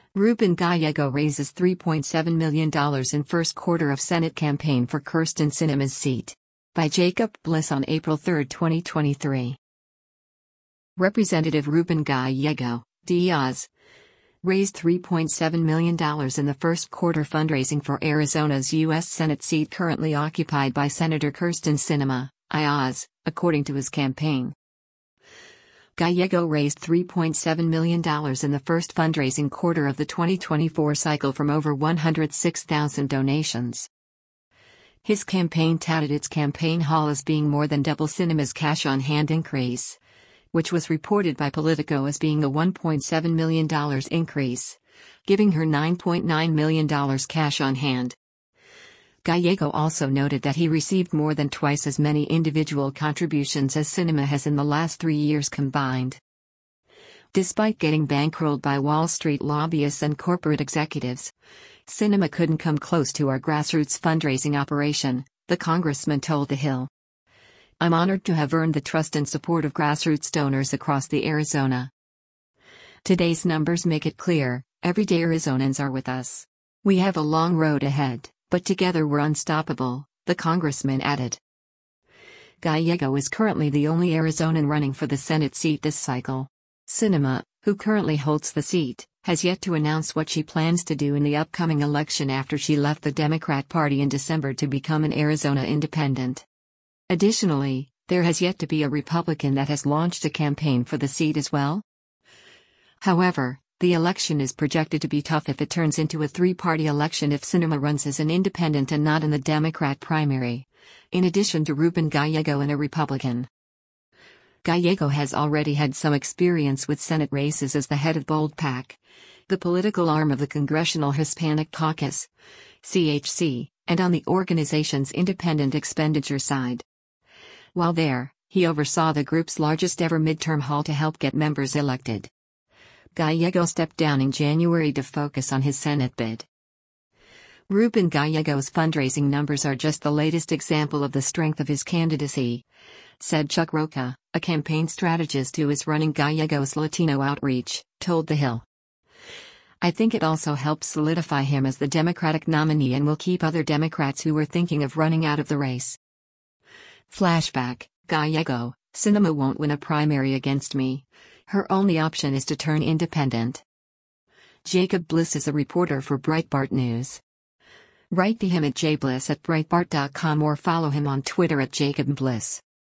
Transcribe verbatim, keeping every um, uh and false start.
Ruben Gallego raises three point seven million dollars in first quarter of Senate campaign for Kyrsten Sinema's seat. By Jacob Bliss on April third, twenty twenty-three. Representative Ruben Gallego, Diaz, raised three point seven million dollars in the first quarter fundraising for Arizona's U S Senate seat currently occupied by Senator Kyrsten Sinema, I O Z, according to his campaign. Gallego raised three point seven million dollars in the first fundraising quarter of the twenty twenty-four cycle from over one hundred six thousand donations. His campaign touted its campaign haul as being more than double Sinema's cash-on-hand increase, which was reported by Politico as being a one point seven million dollars increase, giving her nine point nine million dollars cash on hand. Gallego also noted that he received more than twice as many individual contributions as Sinema has in the last three years combined. Despite getting bankrolled by Wall Street lobbyists and corporate executives, Sinema couldn't come close to our grassroots fundraising operation, the congressman told The Hill. I'm honored to have earned the trust and support of grassroots donors across the Arizona. Today's numbers make it clear, everyday Arizonans are with us. We have a long road ahead, but together we're unstoppable, the congressman added. Gallego is currently the only Arizonan running for the Senate seat this cycle. Sinema, who currently holds the seat, has yet to announce what she plans to do in the upcoming election after she left the Democrat Party in December to become an Arizona independent. Additionally, there has yet to be a Republican that has launched a campaign for the seat as well. However, the election is projected to be tough if it turns into a three-party election if Sinema runs as an independent and not in the Democrat primary, in addition to Ruben Gallego and a Republican. Gallego has already had some experience with Senate races as the head of Bold PAC, the political arm of the Congressional Hispanic Caucus, C H C, and on the organization's independent expenditure side. While there, he oversaw the group's largest ever midterm haul to help get members elected. Gallego stepped down in January to focus on his Senate bid. Ruben Gallego's fundraising numbers are just the latest example of the strength of his candidacy, said Chuck Roca, a campaign strategist who is running Gallego's Latino outreach, told The Hill. I think it also helps solidify him as the Democratic nominee and will keep other Democrats who were thinking of running out of the race. Flashback, Gallego, Sinema won't win a primary against me. Her only option is to turn independent. Jacob Bliss is a reporter for Breitbart News. Write to him at jbliss at breitbart dot com or follow him on Twitter at Jacob Bliss.